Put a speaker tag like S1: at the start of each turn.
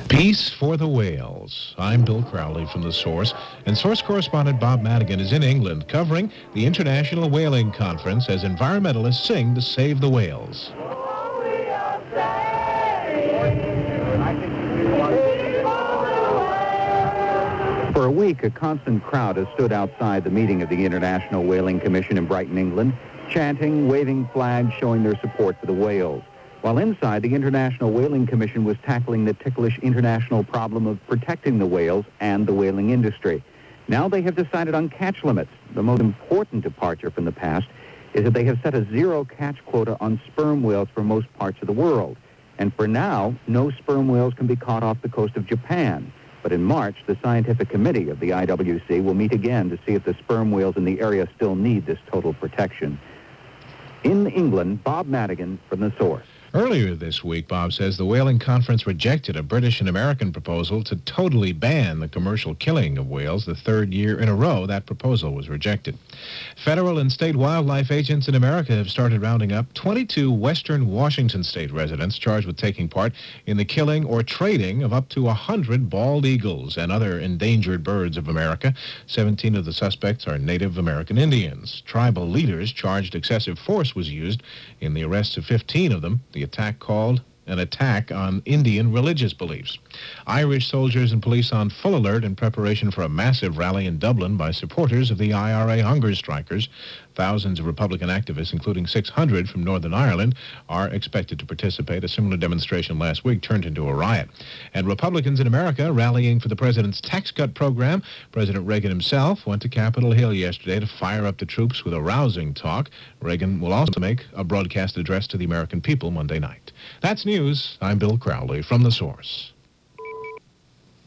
S1: Peace for the whales. I'm Bill Crowley from The Source, and Source correspondent Bob Madigan is in England covering the International Whaling Conference as environmentalists sing to save the whales.
S2: For a week, a constant crowd has stood outside the meeting of the International Whaling Commission in Brighton, England, chanting, waving flags, showing their support for the whales. While inside, the International Whaling Commission was tackling the ticklish international problem of protecting the whales and the whaling industry. Now they have decided on catch limits. The most important departure from the past is that they have set a zero catch quota on sperm whales for most parts of the world. And for now, no sperm whales can be caught off the coast of Japan. But in March, the scientific committee of the IWC will meet again to see if the sperm whales in the area still need this total protection. In England, Bob Madigan from The Source.
S1: Earlier this week, Bob says the Whaling Conference rejected a British and American proposal to totally ban the commercial killing of whales. The third year in a row that proposal was rejected. Federal and state wildlife agents in America have started rounding up 22 western Washington state residents charged with taking part in the killing or trading of up to 100 bald eagles and other endangered birds of America. 17 of the suspects are Native American Indians. Tribal leaders charged excessive force was used in the arrests of 15 of them. The attack called an attack on Indian religious beliefs. Irish soldiers and police on full alert in preparation for a massive rally in Dublin by supporters of the IRA hunger strikers. Thousands of Republican activists, including 600 from Northern Ireland, are expected to participate. A similar demonstration last week turned into a riot. And Republicans in America rallying for the president's tax cut program. President Reagan himself went to Capitol Hill yesterday to fire up the troops with a rousing talk. Reagan will also make a broadcast address to the American people Monday night. That's news. I'm Bill Crowley from The Source.